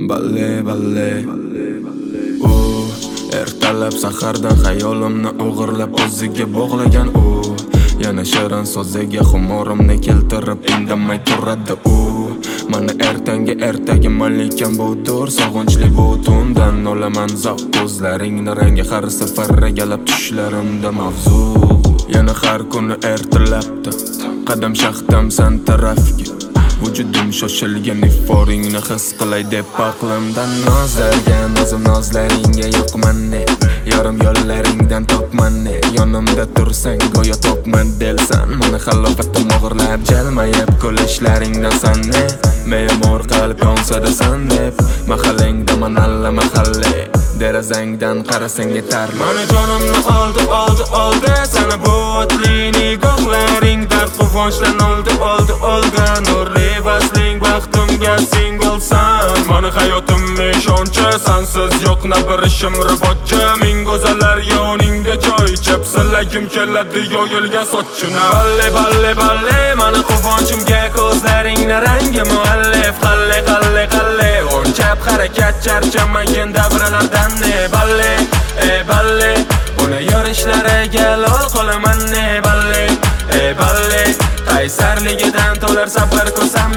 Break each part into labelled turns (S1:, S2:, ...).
S1: balle u ertalab sahardan xayolimni o'g'irlab o'ziga bog'lagan u yana shirin so'ziga xumorimni keltirib indamay turadi u mana ertagi malikam budur sog'inchli bu tundan olaman zavq ko'zlaringni rangi har safar regalab tushlarimda mavzu yana har kuni ertalabda qadam shaxtam san tarafga vujudim shoshilgan iforingni his qilay deb aqlimdan nozlargan o'zim nozlaringga yo'qman ne yarim yo'llaringdan topman ne yonimda tursang go'yo topman delsan mana halovatim og'irlab jalmayib kulishlaringdan san ne me'mor qalb yonsada san deb mahallangda manalla mahalle derazangdan qarasang yetar mana jonimni oldi sana bu o'tli nigohlaring dard quvonchdan oldi nurli vasling baxtimga sing bo'lsan mana hayotim ishonchi sansiz yo'q na bir ishim rivojchi ming go'zallar yoningda joy chapsalagim keladi yoyilgan sochchina balle mana quvonchimga ko'zlaringni rangi muallif qalle o'nchab harakat charchamagin davralardan ne balle buni yurishlariga lol qolaman ne balle qaysarligidan to'lar sabr ko'rsam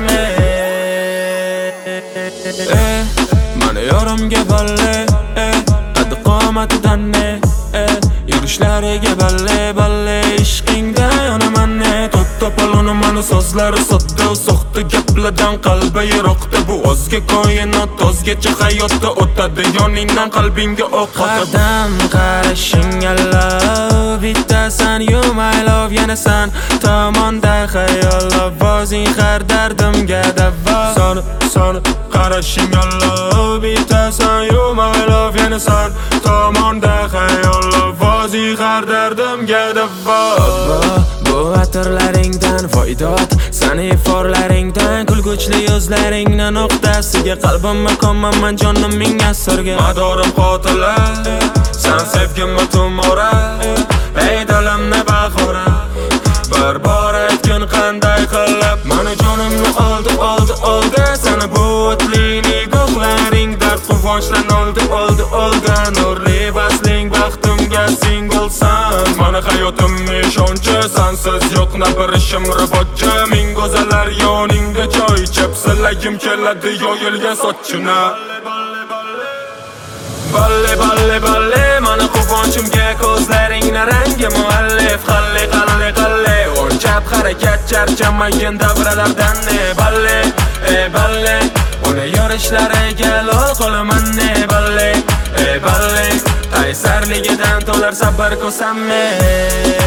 S1: mana yorimga balle qad qomatidan ne yurishlariga balle ishqingda yonaman ne to'poloni mana so'zlari sodda soxta gaplardan qalbi yiroqda bu o'zga koinot o'zgacha hayotda o'tadi yoningdan qalbingga o'q qadam qarashing love bittasan you my love yana san tomonda xayollar o'zing har dardimga davo son qarashing love bittasan you my love yana san tomonda xayollar o'zing har dardimga davo bu atirlaringdan foydot sani iforlaringdan kulguchli yuzlaringni nuqtasiga qalbimni ko'maman jonim ming asrga madorim qotila san sevgimni tumora ey dilimni bahora bir bor aytgin qanday qilib mana jonimni oldi sani bu o'tli nigohlaring dard quvonchdan oldi nurli vasling baxtimga sing bo'lsan mana hayotim ishonchi sansiz yo'q na bir ishim rivojchi ming go'zallar yoningda joy chapsalagim keladi yoyilgan sochchina balle mana quvonchimga ko'zlaringni rangi muallif qalle o'nchab harakat charchamagin davralardan ne balle uni yurishlariga lol qolaman ne balle qaysarligidan to'lar sabr ko'rsam